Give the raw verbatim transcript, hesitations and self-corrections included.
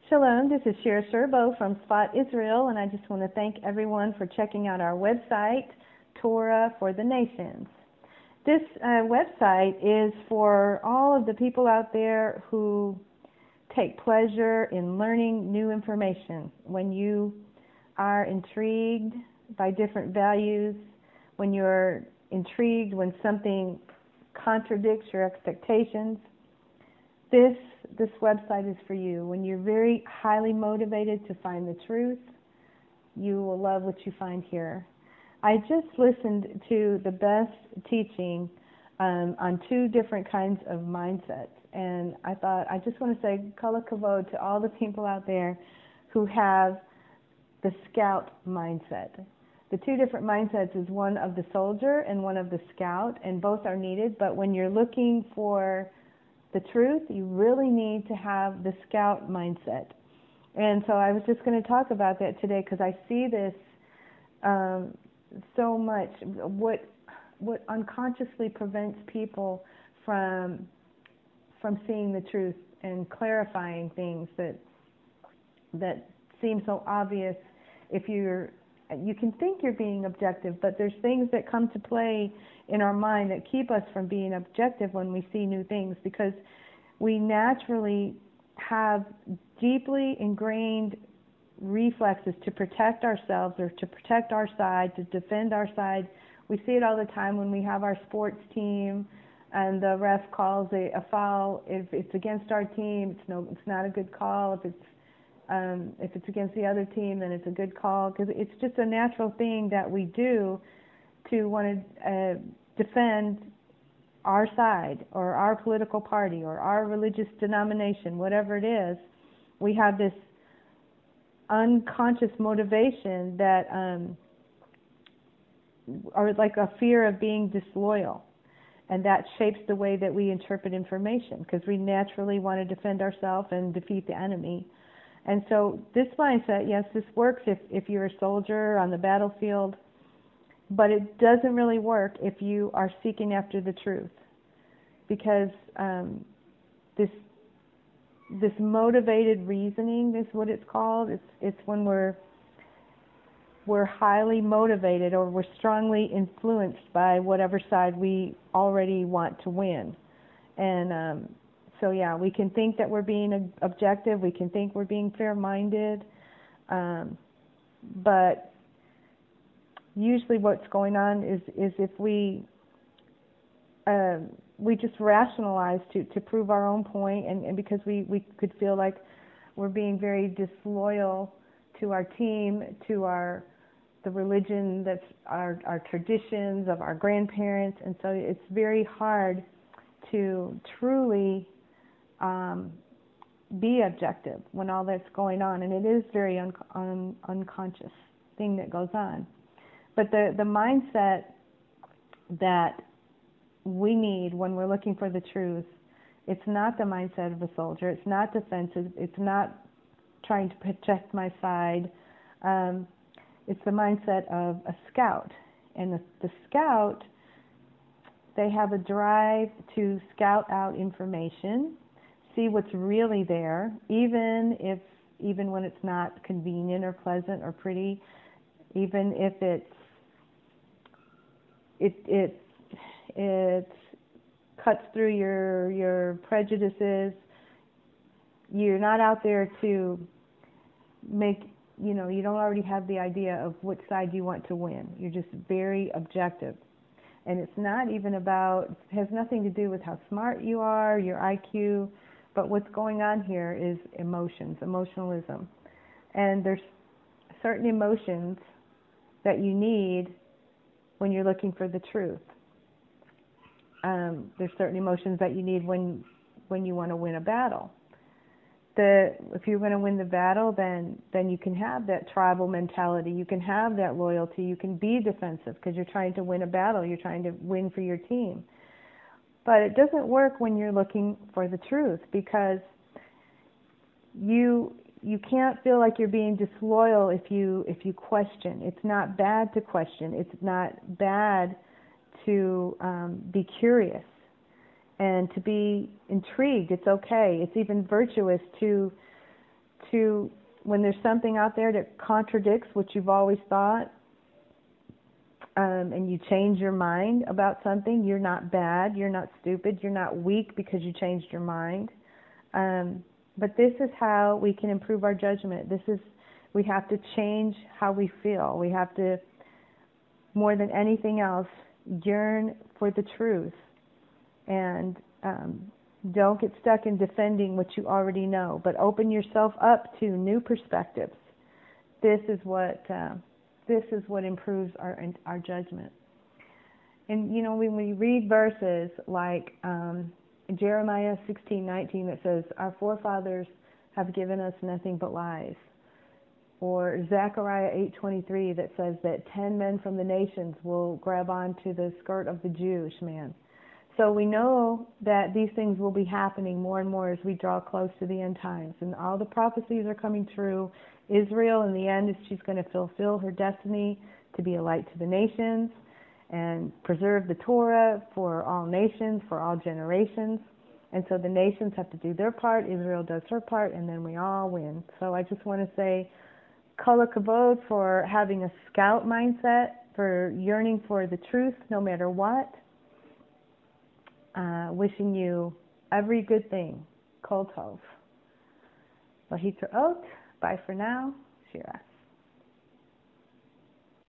Shalom, this is Shira Sherbo from Spot Israel, and I just want to thank everyone for checking out our website, Torah for the Nations. This uh, website is for all of the people out there who take pleasure in learning new information. When you are intrigued by different values, when you're intrigued when something contradicts your expectations, this this website is for you. When you're very highly motivated to find the truth, you will love what you find here. I just listened to the best teaching um, on two different kinds of mindsets, and I thought I just want to say kol hakavod to all the people out there who have the scout mindset. The two different mindsets is one of the soldier and one of the scout, and both are needed, but when you're looking for the truth, you really need to have the scout mindset. And so I was just going to talk about that today because I see this um, so much. What what unconsciously prevents people from from seeing the truth and clarifying things that that seem so obvious. If you're you can think you're being objective, but there's things that come to play in our mind that keep us from being objective when we see new things, because we naturally have deeply ingrained reflexes to protect ourselves or to protect our side, to defend our side. We see it all the time when we have our sports team and the ref calls a, a foul. If it's against our team, it's no, it's not a good call. If it's Um, if it's against the other team, then it's a good call, because it's just a natural thing that we do to want to uh, defend our side or our political party or our religious denomination, whatever it is. We have this unconscious motivation that, um, or like a fear of being disloyal, and that shapes the way that we interpret information, because we naturally want to defend ourselves and defeat the enemy. And so this mindset, yes, this works if, if you're a soldier on the battlefield, but it doesn't really work if you are seeking after the truth, because um, this this motivated reasoning is what it's called. It's it's when we're we're highly motivated or we're strongly influenced by whatever side we already want to win, and um, So yeah, we can think that we're being objective, we can think we're being fair-minded, um, but usually what's going on is, is if we uh, we just rationalize to, to prove our own point, and, and because we, we could feel like we're being very disloyal to our team, to our the religion, that's our, our traditions of our grandparents, and so it's very hard to truly Um, be objective when all that's going on, and it is very un un unconscious thing that goes on. But the the mindset that we need when we're looking for the truth, it's not the mindset of a soldier. It's not defensive. It's not trying to protect my side. Um, it's the mindset of a scout, and the, the scout, they have a drive to scout out information, see what's really there, even if even when it's not convenient or pleasant or pretty, even if it's it it it cuts through your your prejudices. You're not out there to make, you know, you don't already have the idea of which side you want to win. You're just very objective. And it's not even about, it has nothing to do with how smart you are, your I Q, but what's going on here is emotions, emotionalism. And there's certain emotions that you need when you're looking for the truth. Um, there's certain emotions that you need when when you want to win a battle. The, if you're going to win the battle, then, then you can have that tribal mentality, you can have that loyalty, you can be defensive because you're trying to win a battle, you're trying to win for your team. But it doesn't work when you're looking for the truth, because you you can't feel like you're being disloyal if you if you question. It's not bad to question. It's not bad to um, be curious and to be intrigued. It's okay. It's even virtuous to to, when there's something out there that contradicts what you've always thought, um, and you change your mind about something, you're not bad, you're not stupid, you're not weak because you changed your mind. Um, but this is how we can improve our judgment. This is, we have to change how we feel. We have to, more than anything else, yearn for the truth. And um, don't get stuck in defending what you already know, but open yourself up to new perspectives. This is what uh, this is what improves our our judgment. And you know, when we read verses like um, Jeremiah sixteen nineteen that says, "Our forefathers have given us nothing but lies," or Zechariah eight twenty-three that says that ten men from the nations will grab onto the skirt of the Jewish man. So we know that these things will be happening more and more as we draw close to the end times. And all the prophecies are coming true. Israel, in the end, is she's going to fulfill her destiny to be a light to the nations and preserve the Torah for all nations, for all generations. And so the nations have to do their part, Israel does her part, and then we all win. So I just want to say, Kol HaKavod for having a scout mindset, for yearning for the truth no matter what. Uh, wishing you every good thing. Kol Tov. Lahitраot. Bye for now. Shira.